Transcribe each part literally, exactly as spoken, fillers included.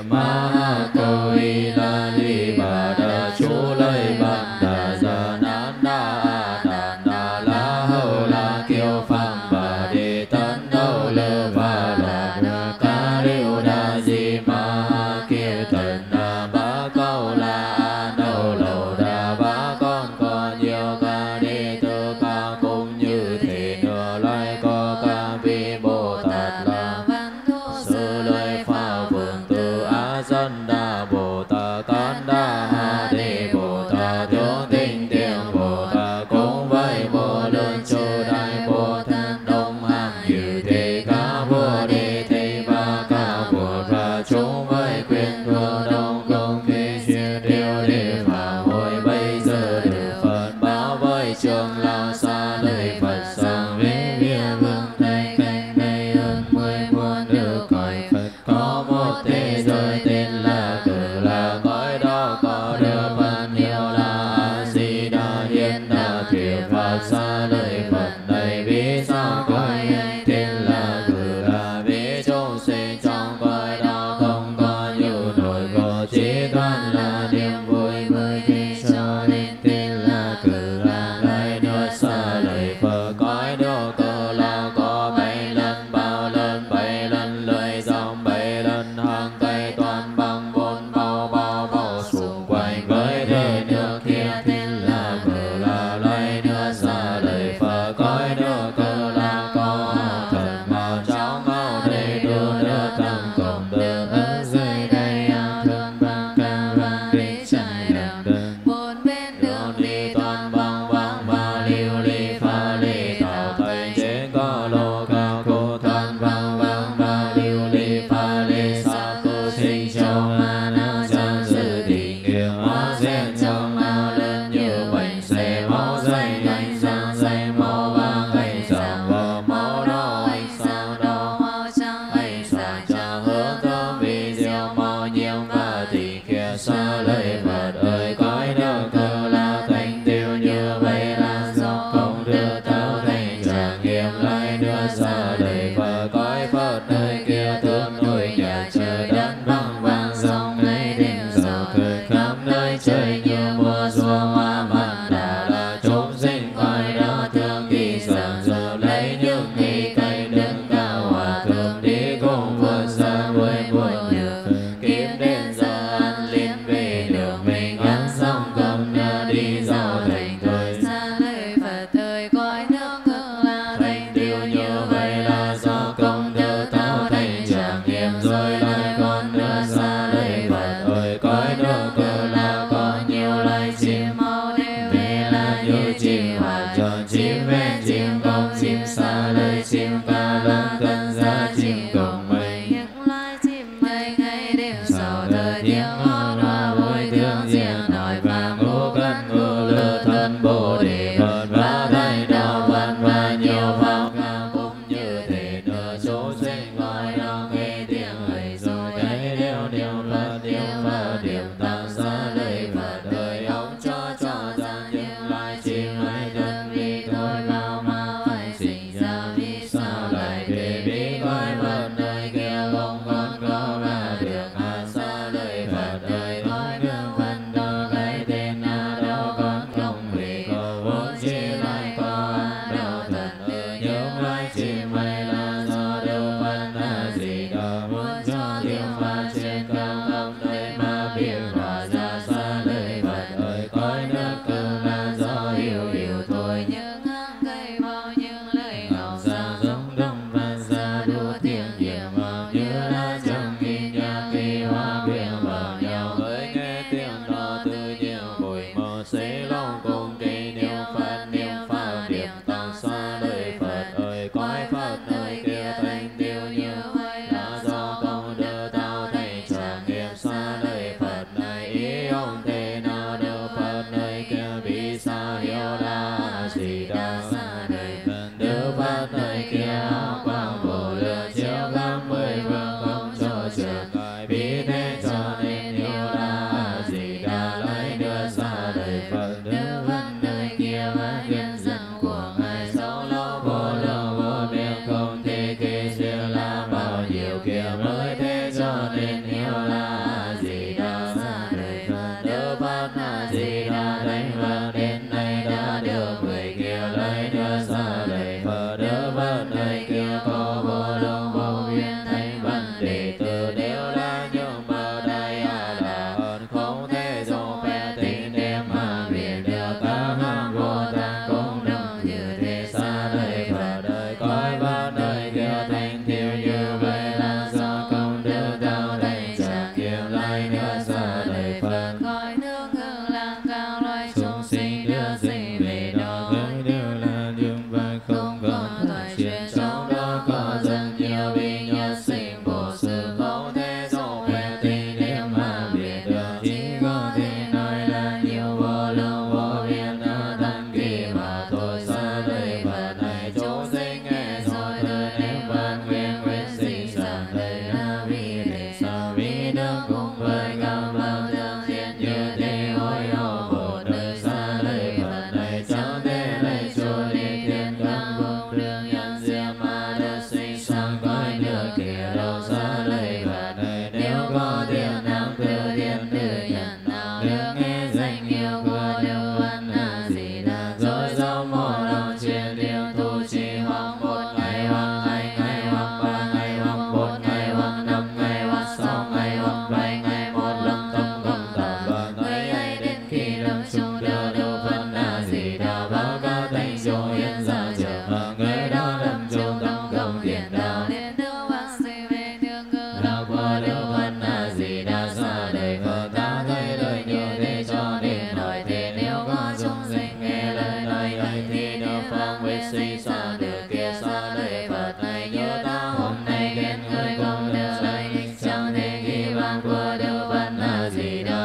ma câu y la li bà đà chú lấy bát đà gia nán đà đàn đà la hầu la kiêu phang bà đi tấn đâu lơ và là đà ca liêu đà di ma kiêu thần đà bá câu la đâu lầu đà bá con có nhiều ca đi tư ca cũng như thế nửa lai có ca vi bồ tát là sư lợi pha vườn tư á dân đà bồ tát tán đà ha đề bồ tát thiếu tinh tiếng bồ tát cũng vậy vô lượng chư đại bồ tát đông hàng như thế ca vua đi thế và ca vua và chúng vậy quyền thừa đông công khi chuyên điều đi và hồi bây giờ được Phật báo với trường lao xa lời Phật sang vế bia vương tây canh đây ơn mười muôn được cõi Phật có một thế giới tên là cử là cõi đó có được Phật nhiều là A Di Đà Hiền Đà thuyết Pháp xa lời Phật này vì sao cõi ấy tên là cử là vì chúng sinh trong cõi đó không có như nổi có chỉ toàn là niềm vui mới khi cho nên tên là cử là lời nữa xa lời Phật cõi đó cơ là có bảy lần bao lần bảy lần lời dòng bảy lần hàng cây toàn bằng bốn bao bao bao xung quanh với thế nước kia tên là cử là lời nữa xa lời Phật cõi đó cơ là có thần màu cháu màu đầy đủ đưa tăng cộng được ở dưới đây thương bằng ca và đi chạy đường bốn bên đường đi toàn bằng bằng và liêu ly pha ly tạo thành trên có lô cao cô thân bằng bằng và liêu ly pha ly sa cô sinh châu ma na trang sự tình nghiệp hóa sen trong ao lớn như bệnh xe máu dây anh sang dây máu vàng anh sang vào máu đỏ anh sang đỏ máu trắng anh sang trắng hướng thơm vì diệu màu nhiều và thì kia xa lời Phật ơi cõi đó cơ là thành tiêu như vậy là do công đưa tao thành trải nghiệm lại đưa xa lời Phật cõi Phật nơi kia thương nuôi nhà trời đất bằng vàng dòng ấy đến giàu cười khắp nơi trời như mùa xuân hoa mặn đà là chúng sinh cõi đó thương kỳ sẵn giờ lấy những nghi cây đứng cao hòa thượng đi cùng vượt xa vui buồn nhược kiếm đến giờ ăn liên về đường mình ăn xong cầm nơ đi giao thành thời xa lời Phật ơi cõi nước hương là thành tiêu như vậy là do công đức tạo thành trải nghiệm rồi lại còn nữa xa lời Phật ơi cõi nước cơ là có nhiều loài chim màu đều về là như chim hoạt tròn chim ven chim công chim xa lời chim ca lân cân ra chim cùng mây những loài chim mây ngày đêm sau thời tiếng hót hoa vui thương riêng nói và ngũ cân ngũ lư thân bồ đề Phật và thầy đạo văn và nhiều pháp ca cũng như thế nữa chúng sinh gọi đó nghe tiếng ấy rồi thấy điều điều Phật điều Phật điều tăng xa lời Phật ơi ông cho cho ra những loài chim ấy thân vì thôi mau mau phải sinh ra vì sao lại để biết coi Phật nơi kia không còn có ra được an xa lời Phật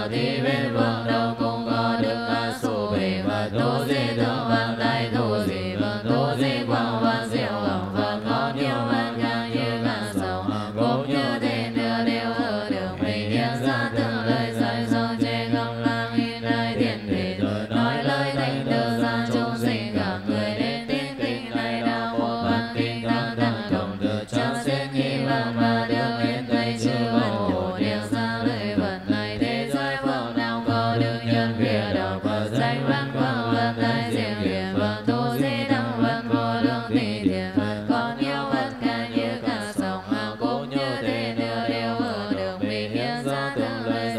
thọ thí bên vương đâu cũng có đức a su vị và tu di thượng văn đại tu di và tu di quang văn diệu hồng Phật có nhiều văn càng như cả sông cũng như thế nữa đều ở đường mình hiện ra từng lời dạy dỗ trên không lang in nơi thiên thủy nói lời thành từ ra chúng sinh cả người đến tin kinh này đạo một văn kinh tăng tăng đồng từ cho xuyên nghi văn và được yên tây chư văn hộ điều ra lời vận này thế giới phương nào có được nhân phía đầu và danh văn quang văn đại diện hiền và tu di đăng văn vô lượng tỷ thiền có nhiều văn ca như cả sông hào cũng như thế nữa đều ở đường mình hiện ra từng lời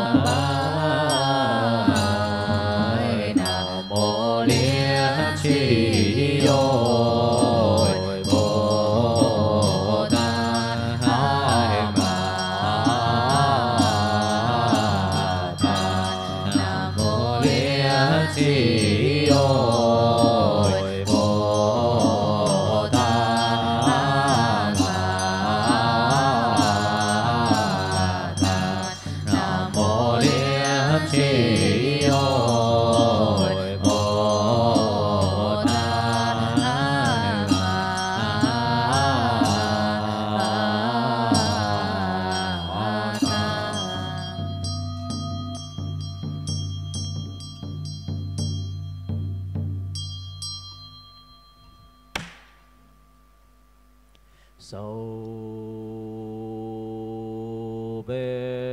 Sâu bê